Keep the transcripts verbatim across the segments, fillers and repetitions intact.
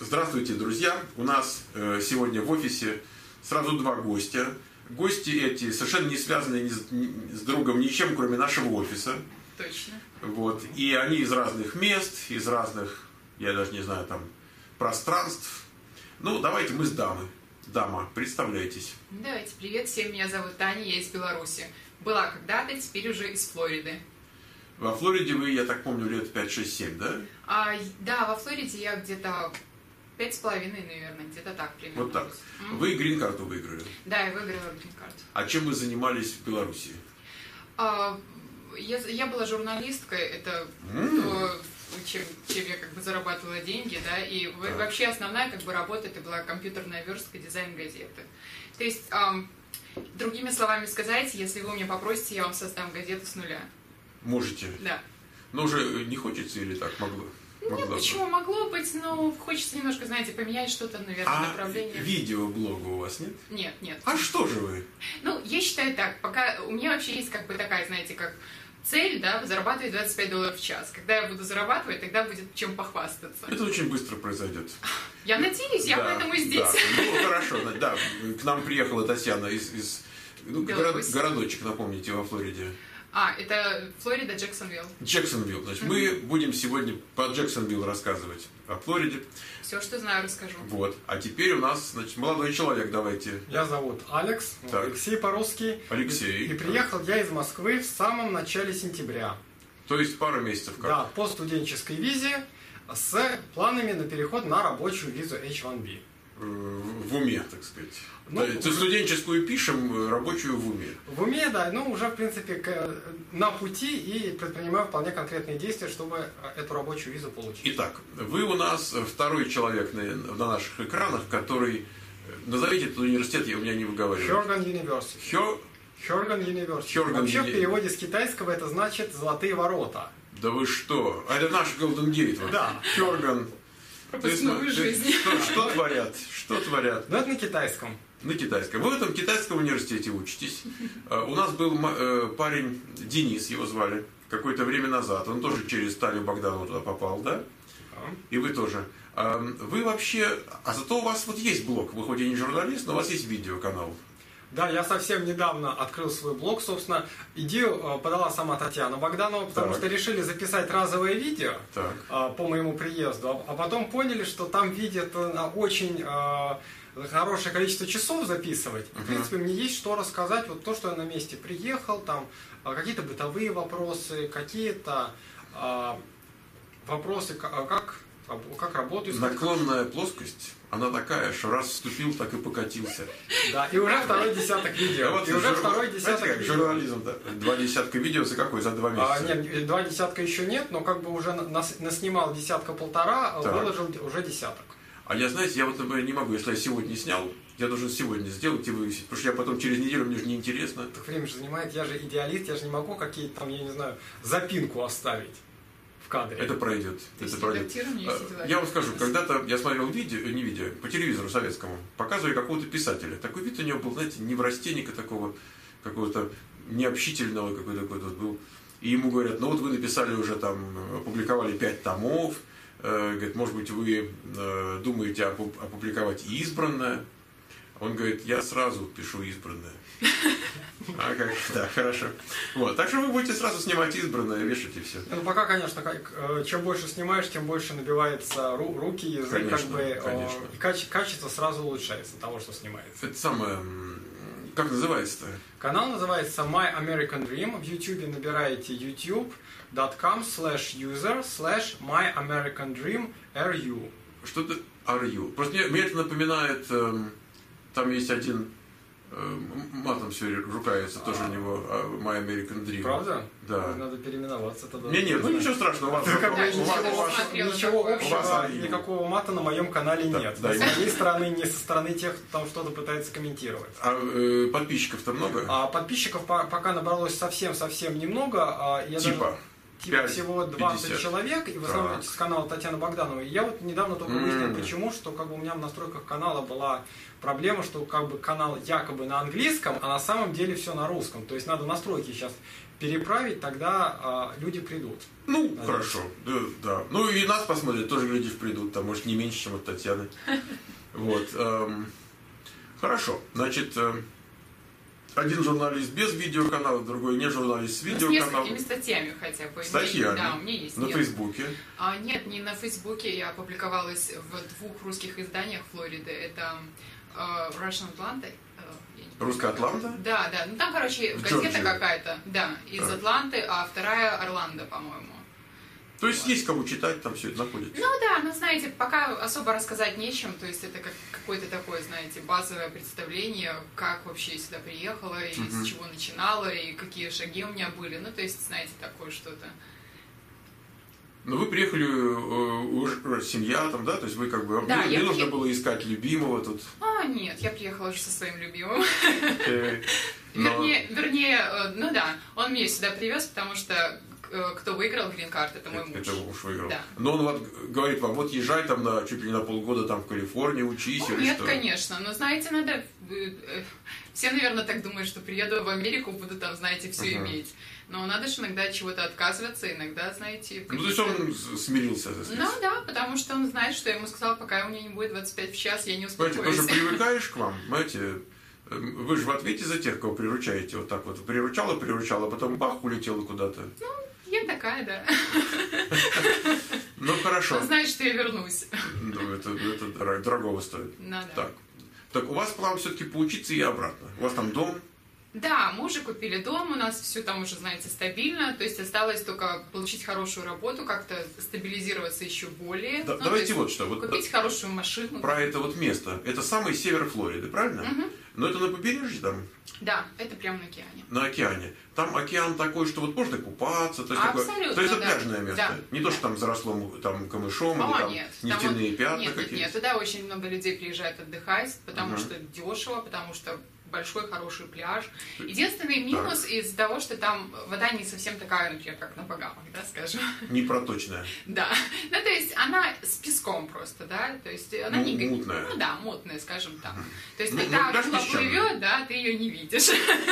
Здравствуйте, друзья! У нас э, сегодня в офисе сразу два гостя. Гости эти совершенно не связаны ни с, ни, с другом ничем, кроме нашего офиса. Точно. Вот. И они из разных мест, из разных, я даже не знаю, там, пространств. Ну, давайте мы с дамы. Дама, представляйтесь. Давайте, привет всем, меня зовут Таня, я из Беларуси. Была когда-то, теперь уже из Флориды. Во Флориде вы, я так помню, лет пять шесть семь, да? А, да, во Флориде я где-то пять с половиной, наверное, где-то так примерно. Вот так. Mm-hmm. Вы грин-карту выиграли? Да, я выиграла грин-карту. А чем вы занимались в Беларуси? А, я, я была журналисткой, это Mm. то, чем, чем я как бы зарабатывала деньги, да, и Так. вообще основная как бы работа это была компьютерная верстка, дизайн газеты. То есть, ам, другими словами сказать, если вы меня попросите, я вам создам газету с нуля. Можете? Да. Но уже не хочется или так могло? Нет, Могло почему? бы. Могло быть, но хочется немножко, знаете, поменять что-то, наверное, А направление. видеоблога у вас нет? Нет, нет. А что же вы? Ну, я считаю так, пока у меня вообще есть как бы такая, знаете, как цель, да, зарабатывать двадцать пять долларов в час. Когда я буду зарабатывать, тогда будет чем похвастаться. Это очень быстро произойдет. Я надеюсь, я Да, поэтому и здесь. Да. Ну, хорошо, да. К нам приехала Татьяна из... из ну, город, городочек, напомните, во Флориде. А, это Флорида, Джексонвилл. Джексонвилл. Значит, Mm-hmm. мы будем сегодня по Джексонвилл рассказывать о Флориде. Все, что знаю, расскажу. Вот. А теперь у нас, значит, молодой человек, давайте. Я зовут Алекс, Так. Алексей по-русски. Алексей. И, и приехал я из Москвы в самом начале сентября. То есть пару месяцев как? Да, по студенческой визе с планами на переход на рабочую визу эйч один би. В уме, так сказать. Ну, То есть студенческую пишем, рабочую в уме. В уме, да, ну уже, в принципе, к- на пути и предпринимаю вполне конкретные действия, чтобы эту рабочую визу получить. Итак, вы у нас второй человек на, на наших экранах, который... Назовите этот университет, я у меня не выговариваю. Хёрган University. Хё... Хёрган University. Хёрган Вообще Уни- в переводе с китайского это значит «золотые ворота». Да вы что? А это наш Golden Gate. Вот. Да. Хёрган. Пропускную Ты- ты- жизнь. Что, что творят? Что творят? Но это на китайском. На китайском. Вы в этом китайском университете учитесь. А, У нас был ма- э, парень, Денис его звали, какое-то время назад. Он тоже через Таню Богданову туда попал, да? И вы тоже. А, Вы вообще... А зато у вас вот есть блог. Вы хоть и не журналист, но у вас есть видеоканал. Да, я совсем недавно открыл свой блог, собственно, идею э, подала сама Татьяна Богданова, потому Так. что решили записать разовое видео Так. э, по моему приезду, а потом поняли, что там видят на очень э, хорошее количество часов записывать. И, в принципе, мне есть что рассказать, вот то, что я на месте приехал, там э, какие-то бытовые вопросы, какие-то э, вопросы, как, как, как работаю. Наклонная плоскость, она такая, что раз вступил, так и покатился. Да, и уже второй десяток видео. Вот И уже жур- второй знаете, десяток как видео. журнализм, да? Два десятка видео за какой? За два А, месяца? нет, два десятка еще нет, но как бы уже нас, наснимал десятка-полтора, Так. выложил уже десяток. А я, знаете, я вот, например, не могу, если я сегодня снял, я должен сегодня сделать и вывесить, потому что я потом через неделю, мне же неинтересно. Так время же занимает, я же идеалист, я же не могу какие-то там, я не знаю, запинку оставить в кадре. Это пройдет. То есть Это пройдет. редактирование, А, все дела. Я вам скажу, когда-то я смотрел видео, не видео, по телевизору советскому, показывали какого-то писателя. Такой вид у него был, знаете, неврастенника такого, какого-то необщительного какой-то такой вот был. И ему говорят, ну вот вы написали уже там, опубликовали пять томов, э, говорит, может быть, вы э, думаете опу- опубликовать избранное. Он говорит, я сразу пишу избранное. А как? Да, хорошо. Вот, так что вы будете сразу снимать избранное, вешать и все. Ну, пока, конечно, как, э, чем больше снимаешь, тем больше набивается ру- руки, язык, Конечно, как бы, э, конечно. и каче- качество сразу улучшается того, что снимается. Это самое, м, как называется-то? Канал называется My American Dream. В YouTube набираете youtube.com slash user slash My American Dream ru. Что-то are you. Просто мне, мне это напоминает, эм, там есть один, эм, матом все ругается, тоже у него э, My American Dream. Правда? Да. Надо переименоваться тогда. Не, нет, ну ничего страшного, у вас, Ну, как бы у вас- ничего, у вас- смотрела ничего такое. общего, У вас архив. никакого мата на моем канале Да, нет. да, Ни и- с моей стороны, ни со стороны тех, кто там что-то пытается комментировать. а э, подписчиков-то много? А подписчиков по- пока набралось совсем-совсем немного. а я Типа? даже- типа пять, всего двадцать пятьдесят человек, и в основном Так. с канала Татьяны Богдановой. И я вот недавно только выяснил, М. почему, что как бы у меня в настройках канала была проблема, что как бы канал якобы на английском, а на самом деле все на русском. То есть надо настройки сейчас переправить, тогда а, люди придут. Ну, Надеюсь. хорошо, да, да. Ну и нас посмотрят, тоже, глядишь, придут, там, может, не меньше, чем от Татьяны. Вот. эм, Хорошо, значит, э, один журналист без видеоканала, другой не журналист с Ну, с видеоканалом. несколькими статьями хотя бы. Статьями? Да, у меня есть. На нет. Фейсбуке. А, нет, не на Фейсбуке. Я опубликовалась в двух русских изданиях Флориды. Это э, Russian Atlanta. э, я не помню, Русская как Атланта? это. Да, да. Ну там, короче, В газета Джорджии. какая-то. Да, из Так. Атланты, а вторая Орландо, по-моему. То есть есть кому читать, там все это находится. Ну да, ну знаете, пока особо рассказать нечем, то есть это как какое-то такое, знаете, базовое представление, как вообще я сюда приехала, и Мгм. с чего начинала, и какие шаги у меня были, ну то есть, знаете, такое что-то. Но вы приехали, э, уже семья там, да? То есть вы как бы... Да, не я нужно при- было искать любимого тут. А, нет, я приехала уже со своим любимым. э, но- Вернее, вернее, э, ну да, он меня сюда привез, потому что э, кто выиграл грин-карт, это мой муж. Это муж выиграл. Да. Но он вот говорит вам, вот езжай там на, чуть ли не на полгода там в Калифорнию, учись Ну, или нет, что. конечно, но знаете, надо... э, э, Все, наверное, так думают, что приеду в Америку, буду там, знаете, все Ага. иметь. Но надо же иногда от чего-то отказываться, иногда, знаете... Ну, то есть какие-то- он с- смирился, так сказать. Ну да, потому что он знает, что я ему сказала, пока у меня не будет двадцать пять в час, я не Понимаете, успокоюсь. потому что привыкаешь к вам, знаете, э, вы же в ответе за тех, кого приручаете, вот так вот. Приручала, приручала, а потом бах, улетела куда-то. Я такая, да. Ну, хорошо. Он знает, что я вернусь. Ну, это, это дорого- дорогого стоит. Ну, да. Так. Так, у вас план все-таки поучиться и обратно. У вас там дом? Да, мы уже купили дом, у нас все там уже, знаете, стабильно, то есть осталось только получить хорошую работу, как-то стабилизироваться еще более. Да, Ну, то давайте есть вот что. Вот купить хорошую машину. про это вот место. Это самый север Флориды, правильно? Мгм. Но это на побережье там, Да, это прямо на океане. на океане. Там океан такой, что вот можно купаться, то есть, такое, Абсолютно, то есть это да. пляжное место. Да, Не то, да. что там заросло там камышом, или О, там нет. нефтяные Там пятна вот- нет, нет, какие-то. нет, туда очень много людей приезжает отдыхать, потому Ага. что дешево, потому что большой хороший пляж. Единственный минус из-за того, что там вода не совсем такая, например, как на Багамах, да, скажем. Непроточная. Да. Ну, то есть она с песком просто, да, то есть она Ну, не... мутная. Ну да, мутная, скажем так. То есть Ну, когда ну, пляж акула песчаный. плывет, да, ты ее не видишь.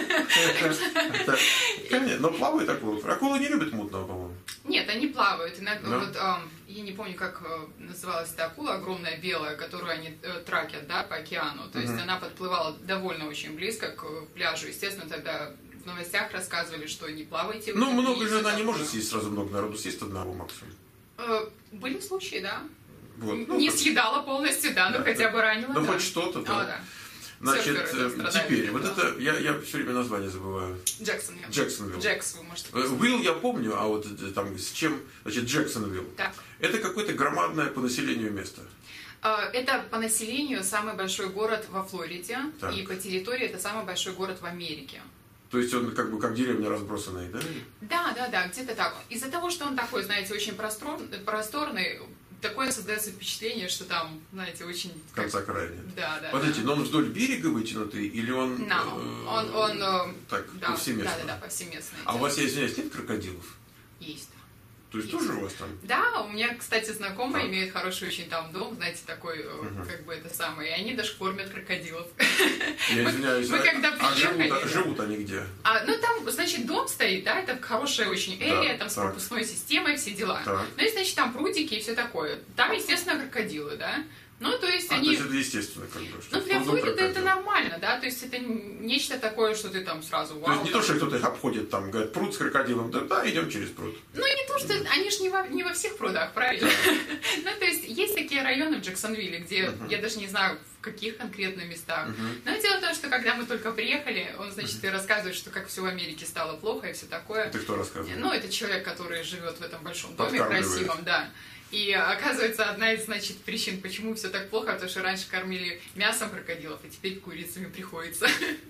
Это- Конечно, но плавает акула. Акулы не любят мутного, по-моему. Нет, они плавают. Иногда, Да? вот, ам, я не помню, как э, называлась эта акула, огромная белая, которую они э, тракят, да, по океану. То есть Мгм. она подплывала довольно очень близко к э, пляжу. Естественно, тогда в новостях рассказывали, что не плавайте. в Ну, этом, много и же всё она не такое. может съесть сразу много народу, съест одного максимум. Э, Были случаи, да. Вот. Ну, Не хоть- съедала полностью, да, но Да, хотя да. бы ранила, Ну, да. хоть что-то, да. О, да. Значит, Серферы э, страдают, теперь, вот да. это, я, я все время название забываю. Джексонвилл. Джексонвилл. Джекс, вы можете Э, просто- Уилл я помню, а вот э, там с чем, значит, Джексонвилл. Так. Это какое-то громадное по населению место. Э, Это по населению самый большой город во Флориде, Так. и по территории это самый большой город в Америке. То есть он как бы как деревня разбросанная, да? Да, да, да, где-то так. Из-за того, что он такой, знаете, очень простор- просторный, такое создается впечатление, что там, знаете, очень... В конца края нет. Да, да. Подождите, да. но он вдоль берега вытянутый или он... No. э, Он, он, э, так, да, повсеместно? Да, да, да, повсеместно. А у вас, я извиняюсь, нет крокодилов? Есть. То есть Есть. тоже у вас там? Да, у меня, кстати, знакомые Так. имеют хороший очень там дом, знаете, такой, э, Мгм. как бы это самое, и они даже кормят крокодилов. Я Мы- извиняюсь, мы а- когда а живут, приехали- а живут они где? А, ну, там, значит, дом стоит, да, это хорошая очень эрия, там с так. пропускной системой, все дела. Так. Ну, и, значит, там прудики и все такое. Там, естественно, крокодилы, да. Ну, то есть А, они... то есть это естественно, как бы. что Ну, для в пруду Флориды это крокодил. нормально, да, то есть это нечто такое, что ты там сразу вау. То есть не там- то, что кто-то их обходит, там, говорит, пруд с крокодилом, да, да, идем через пруд. Ну, не то, что... Они же не во, не во всех прудах, правильно? Ну, то есть есть такие районы в Джексонвилле, где Мгм. я даже не знаю, в каких конкретно местах. Мгм. Но дело в том, что когда мы только приехали, он, значит, и рассказывает, что как все в Америке стало плохо и все такое. Ты кто рассказывает? Ну, это человек, который живет в этом большом доме Подкармливает. красивом, да. И оказывается, одна из, значит, причин, почему все так плохо, потому что раньше кормили мясом крокодилов, а теперь курицами приходится.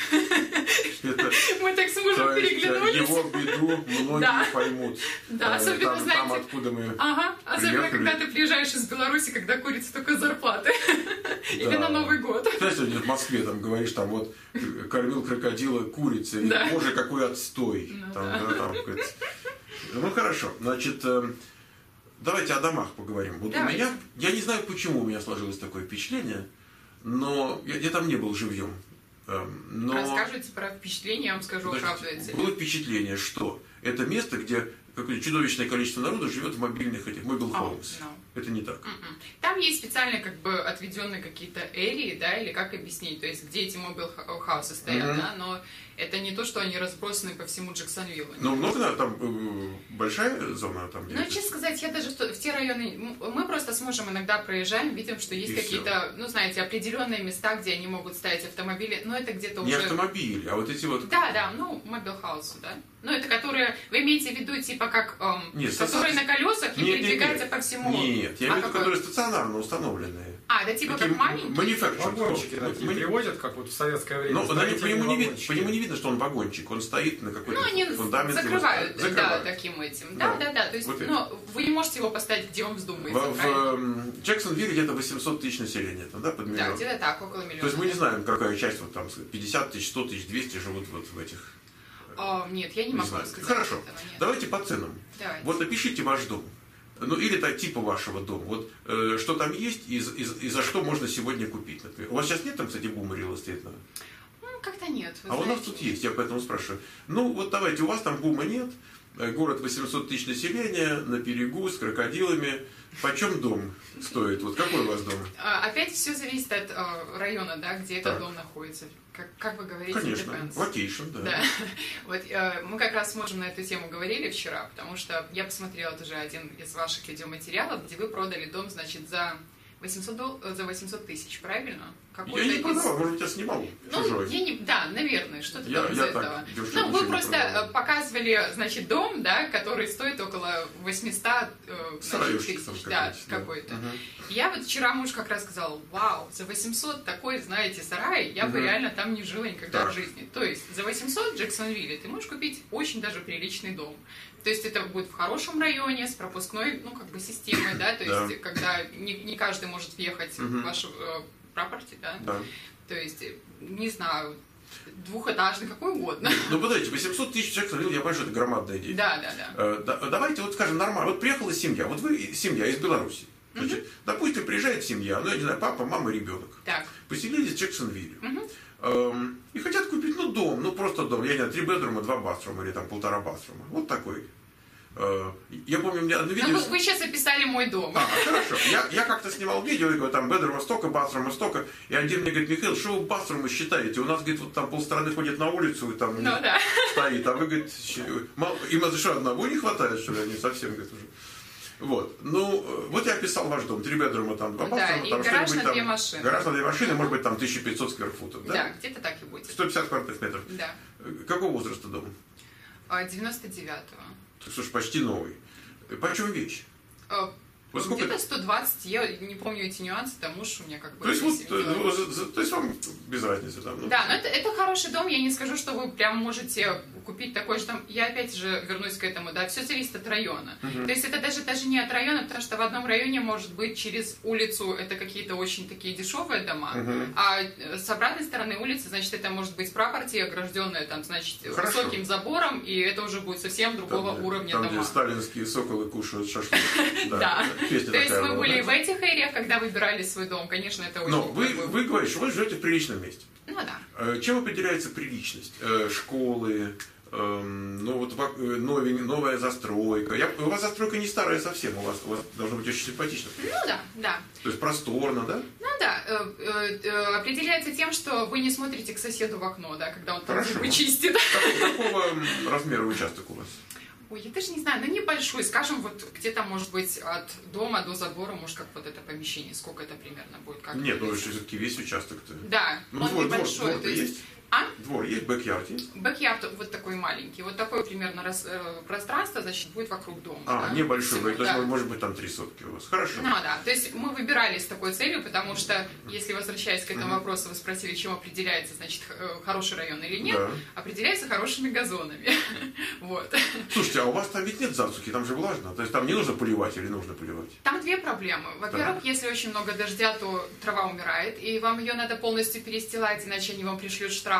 Это, Мы так с то мужем есть, переглянулись. его беду многие Да. поймут. Да, Э, особенно, там, там, знаете, откуда мы... Ага, особенно Приехали. когда ты приезжаешь из Беларуси, когда курица только с зарплаты. Или Да. на Новый год. Знаешь, в Москве там говоришь, там вот кормил крокодила курицей, Да. боже, какой отстой. Ну Там, да. да, там, какой-то- Ну хорошо, значит, давайте о домах поговорим. Вот Давайте. у меня, я не знаю, почему у меня сложилось такое впечатление, но я, я там не был живьем. Но... Расскажите про впечатление, я вам скажу, оправдывается. Было впечатление, что это место, где какое-то чудовищное количество народа живет в мобильных этих, mobile homes. Oh, no. Это не так. Mm-mm. Там есть специальные как бы отведенные какие-то эрии, да, или как объяснить, то есть где эти mobile houses стоят, mm-hmm. да, но это не то, что они разбросаны по всему Джексонвиллу. Ну, много там, э, большая зона там? Ну, честно сказать, я даже в те районы, мы просто сможем иногда проезжаем, видим, что есть и какие-то, все. ну, знаете, определенные места, где они могут ставить автомобили, но это где-то не уже... Не автомобили, а вот эти вот... Да, да, ну, mobile house, да. Ну, это которые, вы имеете в виду, типа, как, эм, нет, которые ста... на колесах и нет, передвигаются нет, по всему... Нет, я имею в виду, которые стационарно установленные. А, да, типа такие как маленькие? Вагончики такие приводят, как вот в советское время. Но по нему, не видно, по нему не видно, что он вагончик, он стоит на какой-то ну, они фундаменте. Закрывают, закрывают, да, таким этим. Да, да, да, да. То есть, вот ну, вы не можете его поставить, где вам вздумается. В, в Джексонвилле где-то восемьсот тысяч населения, там, да, под миллион? Да, где-то так, около миллиона. То есть мы не знаем, какая часть, вот там пятьдесят тысяч, сто тысяч, двести живут вот в этих... О, нет, я не, не могу знаю. сказать. Хорошо, этого, давайте по ценам. Давайте. Вот опишите ваш дом. Ну, или так, типа вашего дома. Вот э, что там есть и, и, и за что можно сегодня купить, например. У вас сейчас нет там, кстати, бума реал-эстейтного? Ну, как-то нет. А знаете. У нас тут есть, я поэтому спрашиваю. Ну, вот давайте, у вас там бума нет, город восемьсот тысяч населения, на берегу, с крокодилами. Почем дом стоит? Вот какой у вас дом? Опять все зависит от э, района, да, где так. этот дом находится. Как, как вы говорите, конечно, depends. локейшн, да. да. Вот, э, мы как раз с мужем на эту тему говорили вчера, потому что я посмотрела тоже один из ваших видеоматериалов, где вы продали дом, значит, за восемьсот тысяч, правильно? Какой-то я не продавал, может быть, я снимал ну, чужой. Я не, да, наверное, что-то я, там из я этого. Ну, вы просто продавал. Показывали, значит, дом, да, который стоит около восемьсот значит, тысяч, да, какой-то. Угу. Я вот вчера муж как раз сказал, вау, за восемьсот такой, знаете, сарай, я угу. бы реально там не жила никогда так. в жизни. То есть за восемьсот в Джексонвилле ты можешь купить очень даже приличный дом. То есть это будет в хорошем районе, с пропускной, ну, как бы, системой, да, то есть да. когда не, не каждый может въехать угу. в вашу э, property, да? да, то есть, не знаю, двухэтажный, какой угодно. Ну, подождите, восемьсот тысяч человек, я понимаю, что это громадная идея. Да, да, да. Э, да. Давайте вот скажем нормально, вот приехала семья, вот вы семья из Беларуси, значит, угу. допустим, приезжает семья, ну, я не знаю, папа, мама, ребенок, так. поселились в Джексонвилле. Угу. Эм, и хотят купить, ну, дом, ну, просто дом, я не знаю, три бедрума, два басрума или там полтора басрума, вот такой. Я помню, у меня одно видео... Ну, вы, вы сейчас описали мой дом. А, хорошо. Я, я как-то снимал видео, и говорю, там, бедрума столько, басрума столько. И один мне говорит, Михаил, что вы басрума считаете? У нас, говорит, вот там полстраны ходят на улицу, и там ну, да. стоит. А вы, говорит, мало... им что, одного не хватает, что ли? Они совсем, говорит, уже... Вот. Ну, вот я описал ваш дом. Три бедрума, там, два басрума. Да, там, и гараж на там, две машины. Гараж на две машины, может быть, там тысяча пятьсот скверфутов, да? Да, где-то так и будет. сто пятьдесят квадратных метров. Да. Какого возраста дом? девяносто девятого. Слушай, почти новый. Почем вещь? Вот где-то сто двадцать, я не помню эти нюансы, там муж у меня как бы... То есть, вот, то, то есть вам без разницы там? Ну. Да, но это, это хороший дом, я не скажу, что вы прям можете купить такой же там... Я опять же вернусь к этому, да, все зависит от района. Uh-huh. То есть это даже, даже не от района, потому что в одном районе может быть через улицу это какие-то очень такие дешевые дома, uh-huh. а с обратной стороны улицы, значит, это может быть property, огражденная там, значит, Хорошо. высоким забором, и это уже будет совсем другого там, уровня там, дома. Там, где сталинские соколы кушают шашлык. Да. То есть вы были в этих эриях, когда выбирали свой дом, конечно, это очень... Но вы, вы говорите, что вы живете в приличном месте. Ну да. Чем определяется приличность? Школы, ну вот новень, новая застройка. Я, у вас застройка не старая совсем, у вас, у вас должно быть очень симпатично. Ну да, да. То есть просторно, да? Ну да. Определяется тем, что вы не смотрите к соседу в окно, да, когда он там зубы чистит. Какого размера участок у вас? Ой, я даже не знаю, ну небольшой, скажем, вот где-то, может быть, от дома до забора, может, как вот это помещение, сколько это примерно будет? Как Нет, ну все-таки весь участок-то. Да, ну, он двор, небольшой. Двор, двор то есть... есть? А? Двор есть, бэк-ярд есть? Бэк-ярд вот такой маленький, вот такое примерно раз, э, пространство, значит, будет вокруг дома. А, да? небольшой, Всего, то есть да. может быть там три сотки у вас. Хорошо. Ну да, то есть мы выбирали с такой целью, потому что, если возвращаясь к этому uh-huh. вопросу, вы спросили, чем определяется, значит, хороший район или нет, да. определяется хорошими газонами. Вот. Слушайте, а у вас там ведь нет засухи, там же влажно, то есть там не нужно поливать или нужно поливать? Там две проблемы. Во-первых, да. если очень много дождя, то трава умирает, и вам ее надо полностью перестилать, иначе они вам пришлют штраф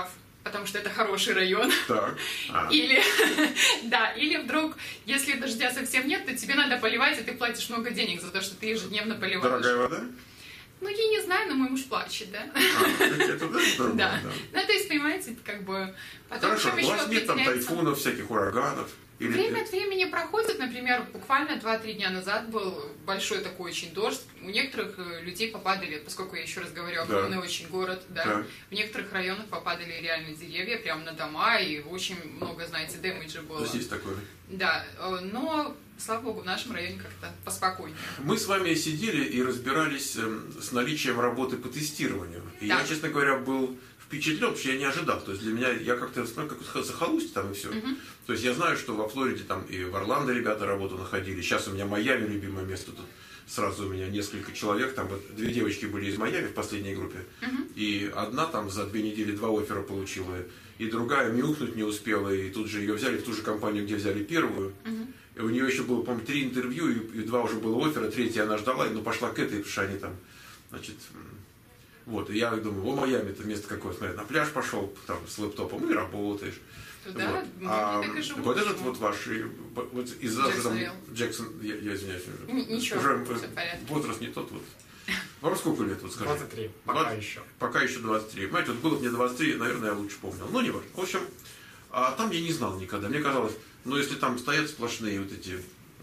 потому что это хороший район. Так. А. Или, да, или вдруг, если дождя совсем нет, то тебе надо поливать, и ты платишь много денег за то, что ты ежедневно поливаешь. Дорогая вода? Ну, я не знаю, но мой муж плачет, да? А, это да, здорово, да. да. Ну, то есть, понимаете, как бы... Потом Хорошо, у вас нет там определяется... тайфунов, всяких ураганов? Или... Время от времени проходит, например, буквально два-три дня назад был большой такой очень дождь. У некоторых людей попадали, поскольку я еще раз говорю, огромный да. очень город, да, да. В некоторых районах попадали реально деревья прямо на дома, и очень много, знаете, дэмэджа было. То есть есть такое? Да, но, слава богу, в нашем районе как-то поспокойнее. Мы с вами сидели и разбирались с наличием работы по тестированию. И да. я, честно говоря, был... впечатлен, потому что я не ожидал. То есть для меня, я как-то смотрю, как захолустье там и все. Uh-huh. То есть я знаю, что во Флориде там и в Орландо ребята работу находили. Сейчас у меня Майами любимое место. Тут сразу у меня несколько человек. Там вот две девочки были из Майами в последней группе. Uh-huh. И одна там за две недели два оффера получила. И другая мяукнуть не успела. И тут же ее взяли в ту же компанию, где взяли первую. Uh-huh. И у нее еще было, по-моему, три интервью, и, и два уже было оффера. Третья она ждала, но пошла к этой, потому что они там, значит... Вот, и я думаю, о, Майами, это место какое, смотри, на пляж пошел там с лэптопом и работаешь. Да, вот. А так и живут, вот этот вот ваш, вот из-за там, Джексон, я, я извиняюсь, ничего, уже возраст не тот вот. Вам сколько лет, вот скажи? двадцать три, пока двадцать, еще. Пока еще двадцать три. Понимаете, вот было бы мне двадцать три, наверное, я лучше помнил. Ну, не важно. В общем, а там я не знал никогда. Мне казалось, ну, если там стоят сплошные вот эти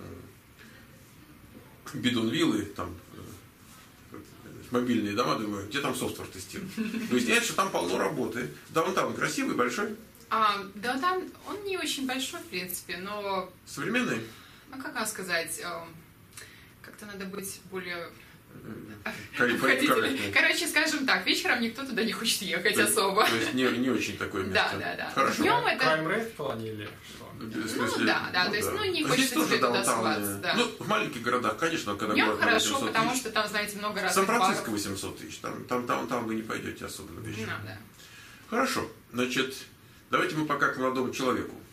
э, бидонвиллы, там, мобильные дома, думаю, где там софтвер тестируют. Выясняется, что там полно работы. Даунтаун красивый, большой? А, даунтаун, он не очень большой, в принципе, но... Современный? Ну, как вам сказать, как-то надо быть более... Короче, Короче, скажем так, вечером никто туда не хочет ехать особо. То есть не, не очень такое место. Да, да, да. Хорошо. Днем это... Crime rate в плане или что? Ну да, да, то есть, ну, не хочется тебе туда суваться. Да. Ну, в маленьких городах, конечно, когда днем хорошо, потому что там, знаете, много разных баров. Сан-Франциско восемьсот тысяч, там, там, там, там вы не пойдете особенно вечером. Да. Хорошо, значит, давайте мы пока к молодому человеку.